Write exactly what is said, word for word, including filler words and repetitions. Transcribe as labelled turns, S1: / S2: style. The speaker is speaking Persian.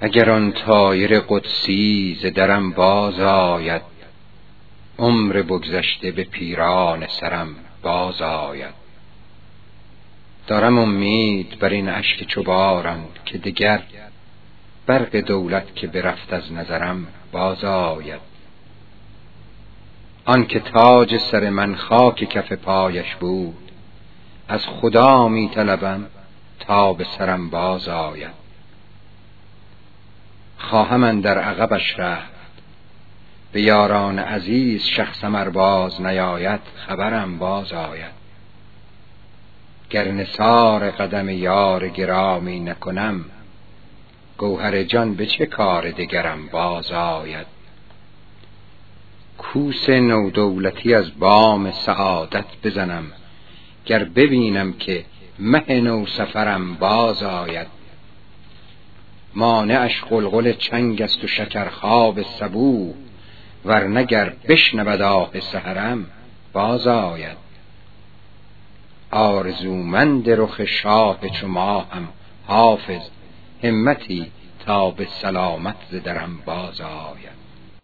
S1: اگر آن طایر قدسی ز درم باز آید، عمر بگذشته به پیران سرم باز آید. دارم امید بر این اشک چو باران، که دگر برق دولت که برفت از نظرم باز آید. آن که تاج سر من خاک کف پایش بود، از خدا می طلبم تا به سرم باز آید. خواهم اندر عقبش رفت، به یاران عزیز شخصم ار باز نیاید، خبرم باز آید. گر نثار قدم یار گرامی نکنم، گوهر جان به چه کار دگرم باز آید. کوس نو دولتی از بام سعادت بزنم، گر ببینم که مه نو سفرم باز آید. مانعش غلغل چنگ است و شکرخواب صبوح، ورنه گر بشنود آه سحرم باز آید. آرزومند رخ شاه چو ماهم حافظ، همتی تا به سلامت ز درم باز آید.